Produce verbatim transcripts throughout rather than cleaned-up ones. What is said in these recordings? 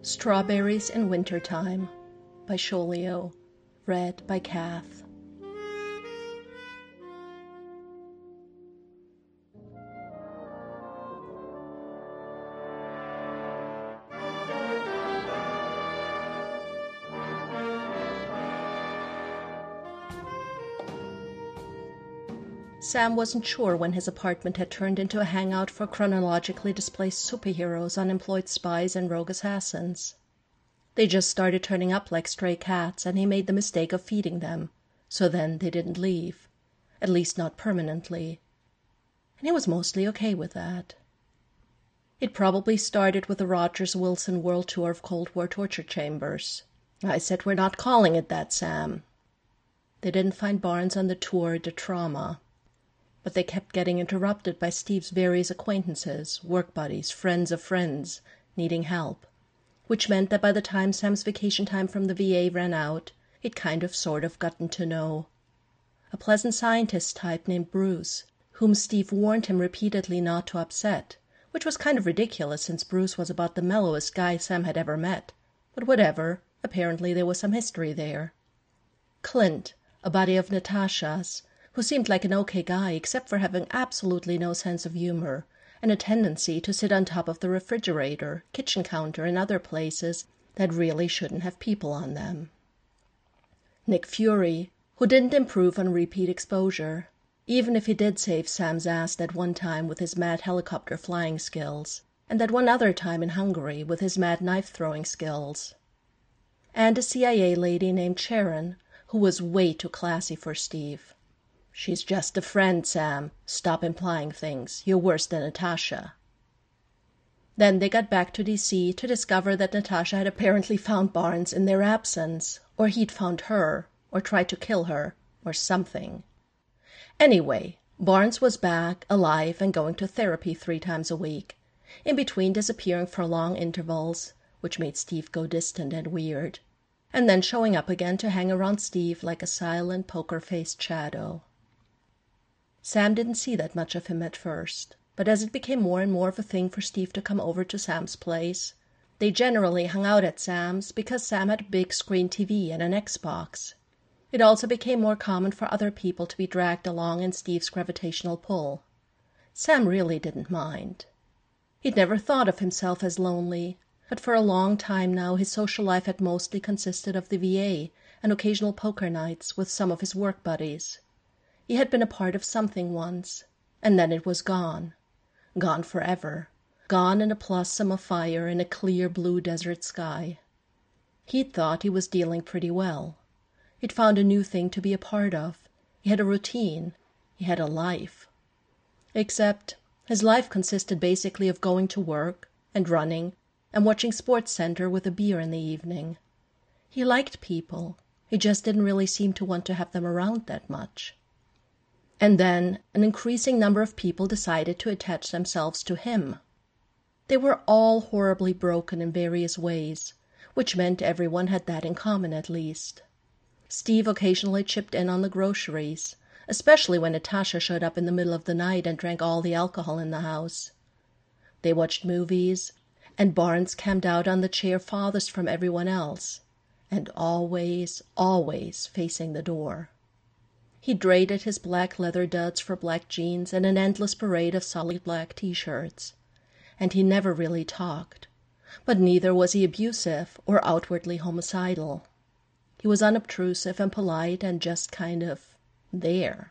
Strawberries in Wintertime by Scholio, read by Kath. Sam wasn't sure when his apartment had turned into a hangout for chronologically displaced superheroes, unemployed spies, and rogue assassins. They just started turning up like stray cats, and he made the mistake of feeding them, so then they didn't leave, at least not permanently. And he was mostly okay with that. It probably started with the Rogers-Wilson World Tour of Cold War torture chambers. I said, "We're not calling it that, Sam." They didn't find Barnes on the tour de trauma. But they kept getting interrupted by Steve's various acquaintances, work buddies, friends of friends, needing help, which meant that by the time Sam's vacation time from the V A ran out, he'd kind of sort of gotten to know a pleasant scientist type named Bruce, whom Steve warned him repeatedly not to upset, which was kind of ridiculous since Bruce was about the mellowest guy Sam had ever met, but whatever, apparently there was some history there. Clint, a buddy of Natasha's, who seemed like an okay guy except for having absolutely no sense of humor and a tendency to sit on top of the refrigerator, kitchen counter, and other places that really shouldn't have people on them. Nick Fury, who didn't improve on repeat exposure, even if he did save Sam's ass that one time with his mad helicopter flying skills, and that one other time in Hungary with his mad knife-throwing skills. And a C I A lady named Sharon, who was way too classy for Steve. "She's just a friend, Sam. Stop implying things. You're worse than Natasha." Then they got back to D C to discover that Natasha had apparently found Barnes in their absence, or he'd found her, or tried to kill her, or something. Anyway, Barnes was back, alive, and going to therapy three times a week, in between disappearing for long intervals, which made Steve go distant and weird, and then showing up again to hang around Steve like a silent, poker-faced shadow. Sam didn't see that much of him at first, but as it became more and more of a thing for Steve to come over to Sam's place, they generally hung out at Sam's because Sam had a big screen T V and an Xbox. It also became more common for other people to be dragged along in Steve's gravitational pull. Sam really didn't mind. He'd never thought of himself as lonely, but for a long time now his social life had mostly consisted of the V A and occasional poker nights with some of his work buddies. He had been a part of something once, and then it was gone. Gone forever. Gone in a blossom of fire in a clear blue desert sky. He'd thought he was dealing pretty well. He'd found a new thing to be a part of. He had a routine. He had a life. Except his life consisted basically of going to work, and running, and watching SportsCenter with a beer in the evening. He liked people. He just didn't really seem to want to have them around that much. And then an increasing number of people decided to attach themselves to him. They were all horribly broken in various ways, which meant everyone had that in common at least. Steve occasionally chipped in on the groceries, especially when Natasha showed up in the middle of the night and drank all the alcohol in the house. They watched movies, and Barnes camped out on the chair farthest from everyone else, and always, always facing the door. He traded his black leather duds for black jeans and an endless parade of solid black T-shirts. And he never really talked, but neither was he abusive or outwardly homicidal. He was unobtrusive and polite and just kind of there.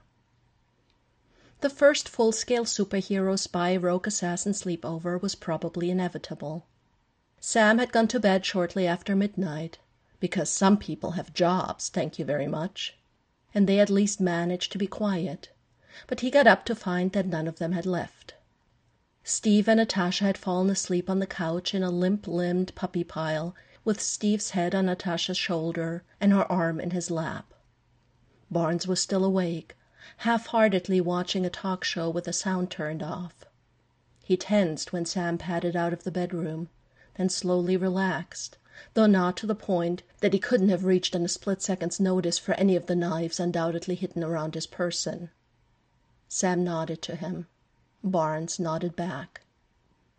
The first full-scale superhero spy rogue assassin sleepover was probably inevitable. Sam had gone to bed shortly after midnight, because some people have jobs, thank you very much, and they at least managed to be quiet, but he got up to find that none of them had left. Steve and Natasha had fallen asleep on the couch in a limp-limbed puppy pile, with Steve's head on Natasha's shoulder and her arm in his lap. Barnes was still awake, half-heartedly watching a talk show with the sound turned off. He tensed when Sam padded out of the bedroom, then slowly relaxed, though not to the point that he couldn't have reached on a split second's notice for any of the knives undoubtedly hidden around his person. Sam nodded to him. Barnes nodded back.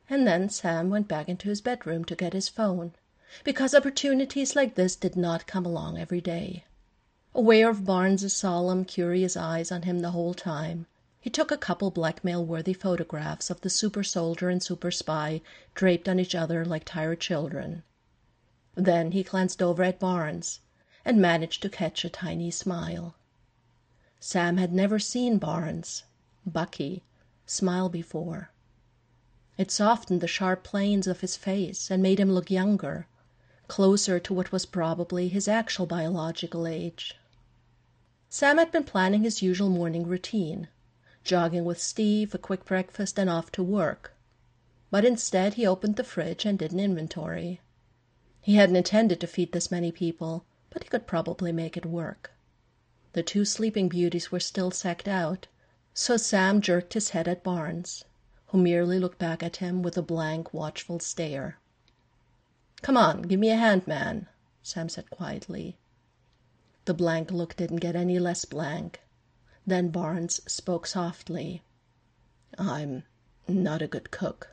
And then Sam went back into his bedroom to get his phone, because opportunities like this did not come along every day. Aware of Barnes's solemn, curious eyes on him the whole time, he took a couple blackmail-worthy photographs of the super soldier and super spy draped on each other like tired children. Then he glanced over at Barnes and managed to catch a tiny smile. Sam had never seen Barnes, Bucky, smile before. It softened the sharp planes of his face and made him look younger, closer to what was probably his actual biological age. Sam had been planning his usual morning routine, jogging with Steve, a quick breakfast, and off to work. But instead he opened the fridge and did an inventory. He hadn't intended to feed this many people, but he could probably make it work. The two sleeping beauties were still sacked out, so Sam jerked his head at Barnes, who merely looked back at him with a blank, watchful stare. "Come on, give me a hand, man," Sam said quietly. The blank look didn't get any less blank. Then Barnes spoke softly. "I'm not a good cook."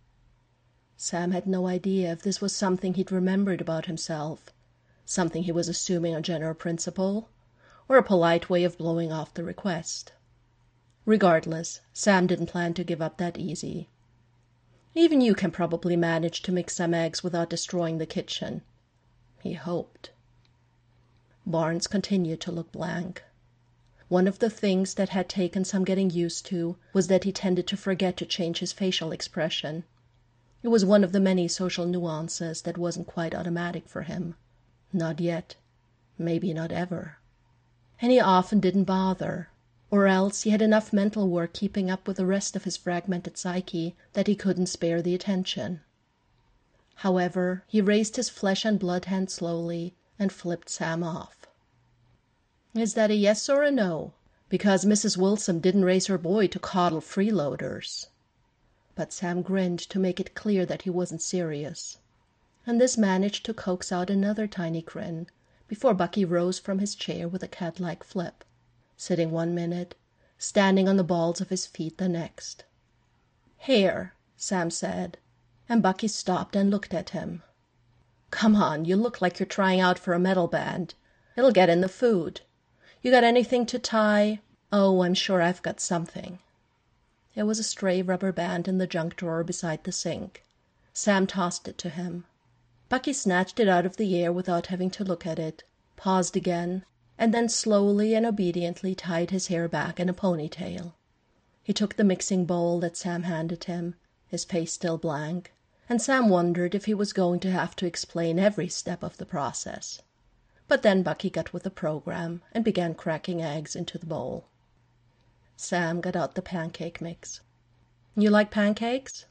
Sam had no idea if this was something he'd remembered about himself, something he was assuming on general principle, or a polite way of blowing off the request. Regardless, Sam didn't plan to give up that easy. "Even you can probably manage to mix some eggs without destroying the kitchen," he hoped. Barnes continued to look blank. One of the things that had taken some getting used to was that he tended to forget to change his facial expression. It was one of the many social nuances that wasn't quite automatic for him. Not yet. Maybe not ever. And he often didn't bother, or else he had enough mental work keeping up with the rest of his fragmented psyche that he couldn't spare the attention. However, he raised his flesh and blood hand slowly and flipped Sam off. "Is that a yes or a no? Because Missus Wilson didn't raise her boy to coddle freeloaders." But Sam grinned to make it clear that he wasn't serious, and this managed to coax out another tiny grin before Bucky rose from his chair with a cat-like flip, sitting one minute, standing on the balls of his feet the next. "Here," Sam said, and Bucky stopped and looked at him. "Come on, you look like you're trying out for a metal band. It'll get in the food. You got anything to tie? Oh, I'm sure I've got something." There was a stray rubber band in the junk drawer beside the sink. Sam tossed it to him. Bucky snatched it out of the air without having to look at it, paused again, and then slowly and obediently tied his hair back in a ponytail. He took the mixing bowl that Sam handed him, his face still blank, and Sam wondered if he was going to have to explain every step of the process. But then Bucky got with the program and began cracking eggs into the bowl. Sam got out the pancake mix. "You like pancakes?"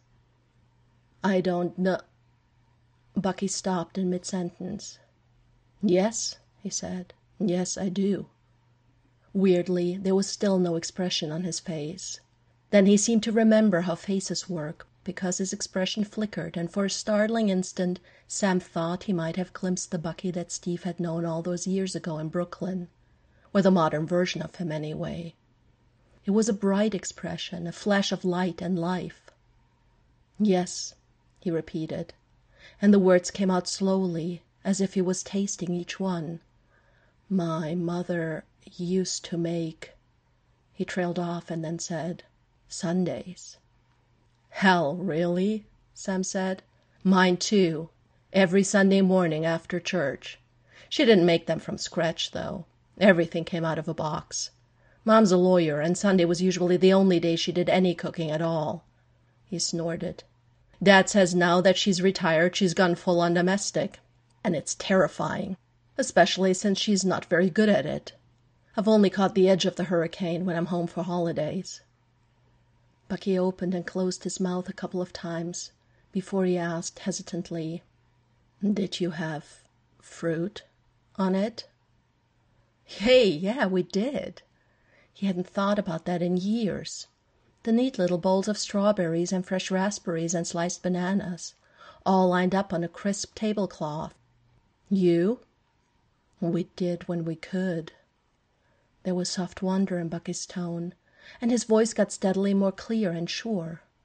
"I don't know." Bucky stopped in mid-sentence. "Yes," he said. "Yes, I do." Weirdly, there was still no expression on his face. Then he seemed to remember how faces work, because his expression flickered, and for a startling instant Sam thought he might have glimpsed the Bucky that Steve had known all those years ago in Brooklyn, or the modern version of him anyway. It was a bright expression, a flash of light and life. "Yes," he repeated, and the words came out slowly, as if he was tasting each one. "My mother used to make—" He trailed off and then said, "Sundays." "Hell, really?" Sam said. "Mine too. Every Sunday morning after church. She didn't make them from scratch, though. Everything came out of a box. Mom's a lawyer, and Sunday was usually the only day she did any cooking at all." He snorted. "Dad says now that she's retired she's gone full-on domestic, and it's terrifying, especially since she's not very good at it. I've only caught the edge of the hurricane when I'm home for holidays." Bucky opened and closed his mouth a couple of times before he asked hesitantly, "Did you have fruit on it?" Hey, yeah, we did. He hadn't thought about that in years. The neat little bowls of strawberries and fresh raspberries and sliced bananas, all lined up on a crisp tablecloth. "You?" "We did when we could." There was soft wonder in Bucky's tone, and his voice got steadily more clear and sure.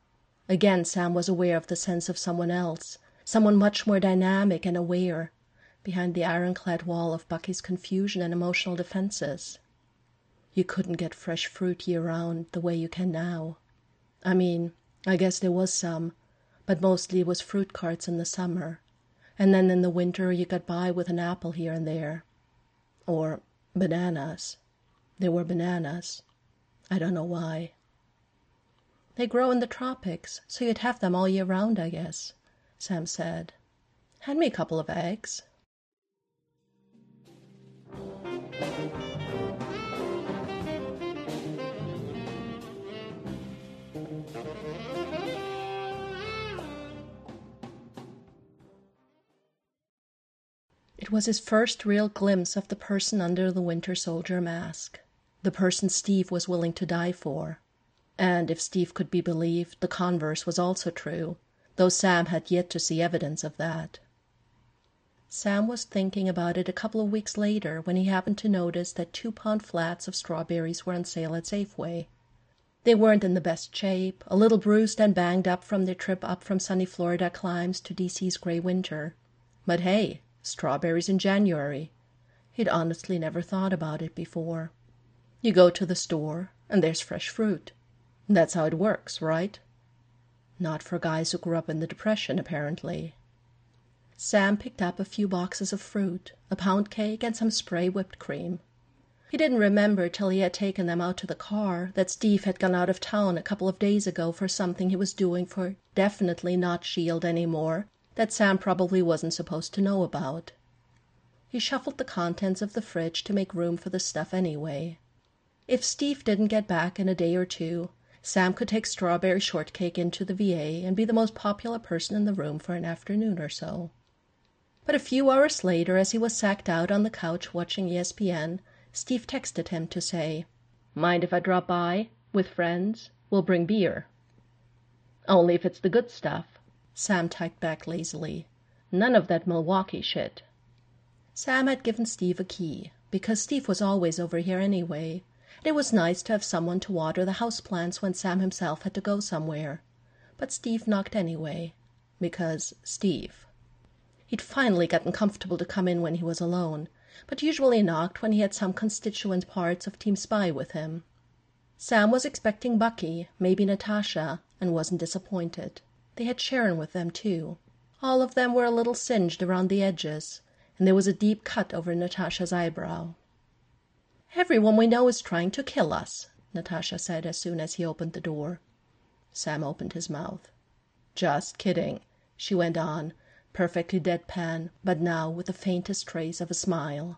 Again Sam was aware of the sense of someone else, someone much more dynamic and aware, behind the ironclad wall of Bucky's confusion and emotional defenses. You couldn't get fresh fruit year-round the way you can now. I mean, I guess there was some, but mostly it was fruit carts in the summer, and then in the winter you got by with an apple here and there. Or bananas. There were bananas. I don't know why. They grow in the tropics, so you'd have them all year round, I guess, Sam said. Hand me a couple of eggs. It was his first real glimpse of the person under the winter soldier mask, the person Steve was willing to die for. And if Steve could be believed, the converse was also true, though Sam had yet to see evidence of that. Sam was thinking about it a couple of weeks later when he happened to notice that two-pound flats of strawberries were on sale at Safeway. They weren't in the best shape, a little bruised and banged up from their trip up from sunny Florida climes to D C's gray winter. But hey, strawberries in January. He'd honestly never thought about it before. You go to the store, and there's fresh fruit. That's how it works, right? Not for guys who grew up in the Depression, apparently. Sam picked up a few boxes of fruit, a pound cake, and some spray whipped cream. He didn't remember till he had taken them out to the car that Steve had gone out of town a couple of days ago for something he was doing for definitely not SHIELD anymore that Sam probably wasn't supposed to know about. He shuffled the contents of the fridge to make room for the stuff anyway. If Steve didn't get back in a day or two, Sam could take strawberry shortcake into the V A and be the most popular person in the room for an afternoon or so. But a few hours later, as he was sacked out on the couch watching E S P N, Steve texted him to say, "Mind if I drop by? With friends? We'll bring beer." "Only if it's the good stuff," Sam typed back lazily. "None of that Milwaukee shit." Sam had given Steve a key, because Steve was always over here anyway. It was nice to have someone to water the houseplants when Sam himself had to go somewhere. But Steve knocked anyway, because Steve. He'd finally gotten comfortable to come in when he was alone, but usually knocked when he had some constituent parts of Team Spy with him. Sam was expecting Bucky, maybe Natasha, and wasn't disappointed. They had Sharon with them, too. All of them were a little singed around the edges, and there was a deep cut over Natasha's eyebrow. "Everyone we know is trying to kill us," Natasha said as soon as he opened the door. Sam opened his mouth. "Just kidding," she went on, perfectly deadpan, but now with the faintest trace of a smile.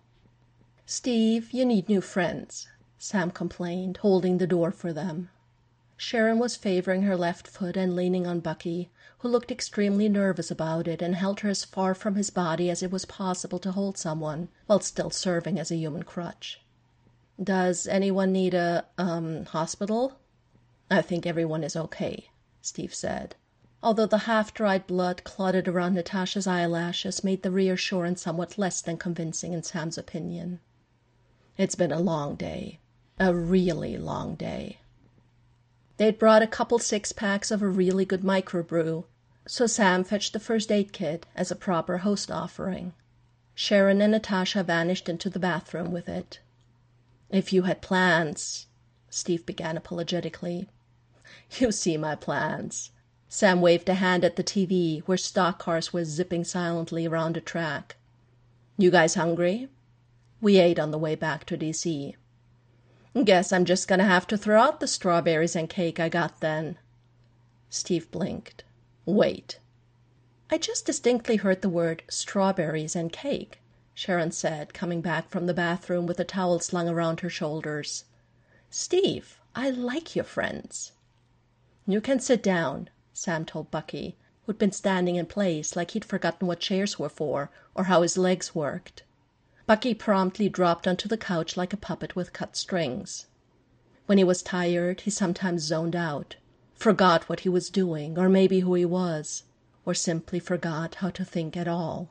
"Steve, you need new friends," Sam complained, holding the door for them. Sharon was favoring her left foot and leaning on Bucky, who looked extremely nervous about it and held her as far from his body as it was possible to hold someone, while still serving as a human crutch. "Does anyone need a, um, hospital?" "I think everyone is okay," Steve said, although the half-dried blood clotted around Natasha's eyelashes made the reassurance somewhat less than convincing in Sam's opinion. "It's been a long day. A really long day." They'd brought a couple six-packs of a really good microbrew, so Sam fetched the first aid kit as a proper host offering. Sharon and Natasha vanished into the bathroom with it. "If you had plans," Steve began apologetically. "You see my plans." Sam waved a hand at the T V, where stock cars were zipping silently around a track. "You guys hungry?" "We ate on the way back to D C" "Guess I'm just gonna have to throw out the strawberries and cake I got then." Steve blinked. "Wait." "I just distinctly heard the word strawberries and cake," Sharon said, coming back from the bathroom with a towel slung around her shoulders. "Steve, I like your friends." "You can sit down," Sam told Bucky, who'd been standing in place like he'd forgotten what chairs were for or how his legs worked. Bucky promptly dropped onto the couch like a puppet with cut strings. When he was tired, he sometimes zoned out, forgot what he was doing, or maybe who he was, or simply forgot how to think at all.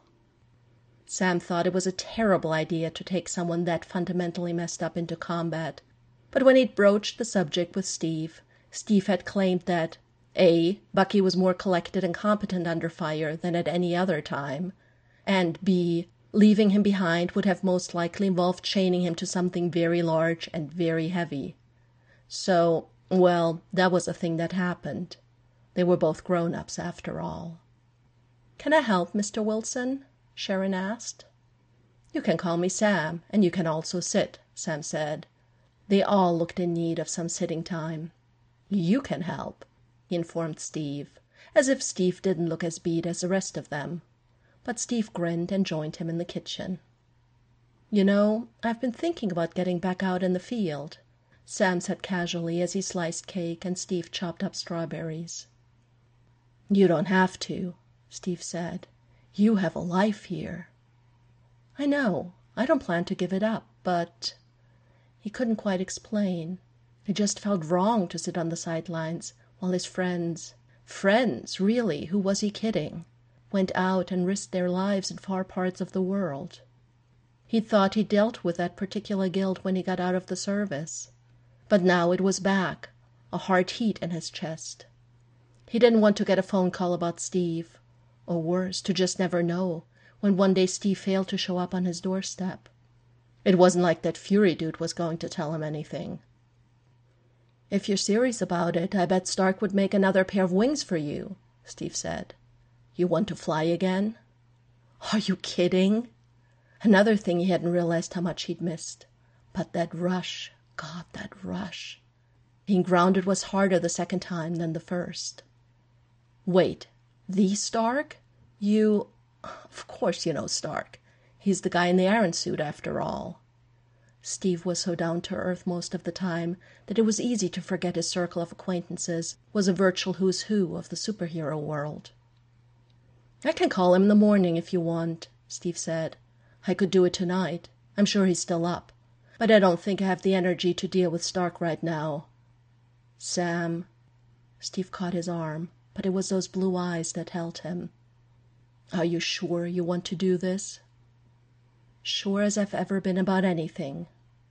Sam thought it was a terrible idea to take someone that fundamentally messed up into combat, but when he'd broached the subject with Steve, Steve had claimed that A, Bucky was more collected and competent under fire than at any other time, and B, leaving him behind would have most likely involved chaining him to something very large and very heavy. So, well, that was a thing that happened. They were both grown-ups after all. "Can I help, Mister Wilson?" Sharon asked. "You can call me Sam, and you can also sit," Sam said. They all looked in need of some sitting time. "You can help," he informed Steve, as if Steve didn't look as beat as the rest of them. But Steve grinned and joined him in the kitchen. "You know, I've been thinking about getting back out in the field," Sam said casually as he sliced cake and Steve chopped up strawberries. "You don't have to," Steve said. "You have a life here." "I know. I don't plan to give it up, but—" He couldn't quite explain. It just felt wrong to sit on the sidelines while his friends, friends, really, who was he kidding, went out and risked their lives in far parts of the world. He thought he dealt with that particular guilt when he got out of the service. But now it was back, a hard heat in his chest. He didn't want to get a phone call about Steve, or worse, to just never know when one day Steve failed to show up on his doorstep. It wasn't like that Fury dude was going to tell him anything. "If you're serious about it, I bet Stark would make another pair of wings for you," Steve said. "You want to fly again?" "Are you kidding?" Another thing he hadn't realized how much he'd missed. But that rush, God, that rush. Being grounded was harder the second time than the first. "Wait, the Stark? You... Of course you know Stark. He's the guy in the iron suit, after all." Steve was so down to earth most of the time that it was easy to forget his circle of acquaintances was a virtual who's who of the superhero world. "I can call him in the morning if you want," Steve said. "I could do it tonight. I'm sure he's still up. But I don't think I have the energy to deal with Stark right now." "Sam..." Steve caught his arm, but it was those blue eyes that held him. "Are you sure you want to do this?" "Sure as I've ever been about anything."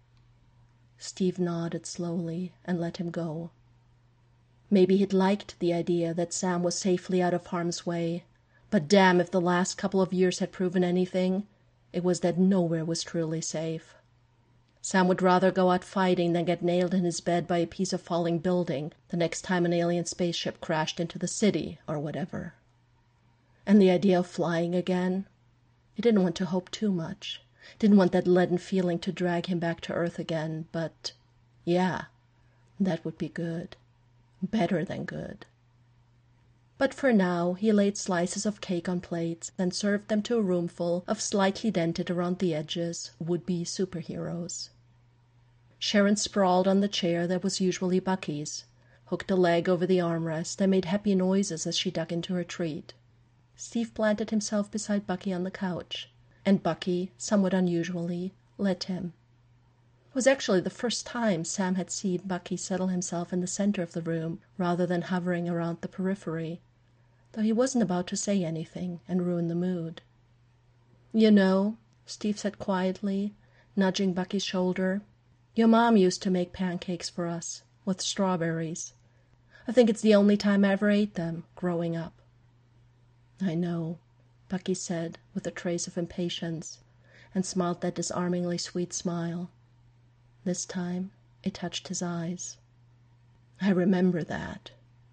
Steve nodded slowly and let him go. Maybe he'd liked the idea that Sam was safely out of harm's way, but damn if the last couple of years had proven anything, it was that nowhere was truly safe. Sam would rather go out fighting than get nailed in his bed by a piece of falling building the next time an alien spaceship crashed into the city or whatever. And the idea of flying again? He didn't want to hope too much. Didn't want that leaden feeling to drag him back to Earth again, but yeah, that would be good. Better than good. But for now, he laid slices of cake on plates and served them to a roomful of slightly dented around the edges would-be superheroes. Sharon sprawled on the chair that was usually Bucky's, hooked a leg over the armrest, and made happy noises as she dug into her treat. Steve planted himself beside Bucky on the couch, and Bucky, somewhat unusually, let him. It was actually the first time Sam had seen Bucky settle himself in the center of the room rather than hovering around the periphery, though he wasn't about to say anything and ruin the mood. "You know," Steve said quietly, nudging Bucky's shoulder, "your mom used to make pancakes for us, with strawberries. I think it's the only time I ever ate them, growing up." "I know," Bucky said with a trace of impatience, and smiled that disarmingly sweet smile. This time it touched his eyes. "I remember that."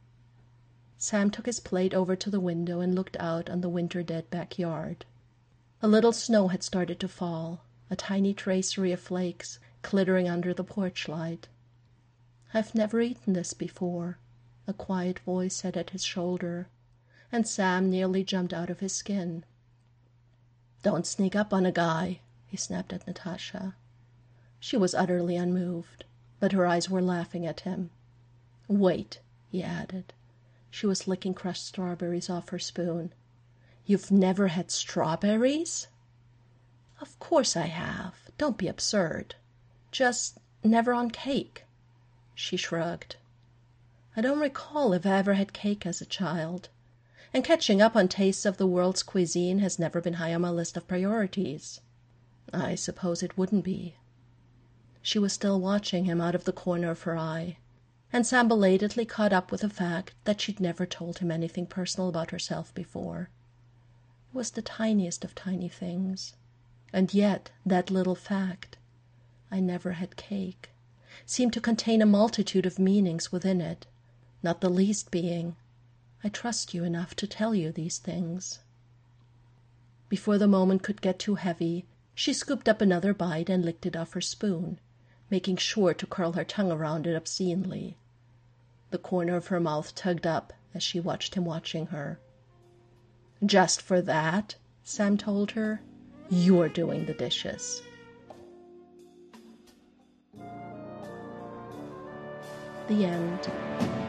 Sam took his plate over to the window and looked out on the winter-dead backyard. A little snow had started to fall, a tiny tracery of flakes glittering under the porch light. "I've never eaten this before," a quiet voice said at his shoulder, and Sam nearly jumped out of his skin. "Don't sneak up on a guy," he snapped at Natasha. She was utterly unmoved, but her eyes were laughing at him. "Wait," he added. She was licking crushed strawberries off her spoon. "You've never had strawberries?" "Of course I have. Don't be absurd. Just never on cake." She shrugged. "I don't recall if I ever had cake as a child, and catching up on tastes of the world's cuisine has never been high on my list of priorities." "I suppose it wouldn't be." She was still watching him out of the corner of her eye. and Sam belatedly caught up with the fact that she'd never told him anything personal about herself before. It was the tiniest of tiny things, and yet that little fact, "I never had cake," seemed to contain a multitude of meanings within it, not the least being, "I trust you enough to tell you these things." Before the moment could get too heavy, she scooped up another bite and licked it off her spoon, making sure to curl her tongue around it obscenely. The corner of her mouth tugged up as she watched him watching her. "Just for that," Sam told her, "you're doing the dishes." The end.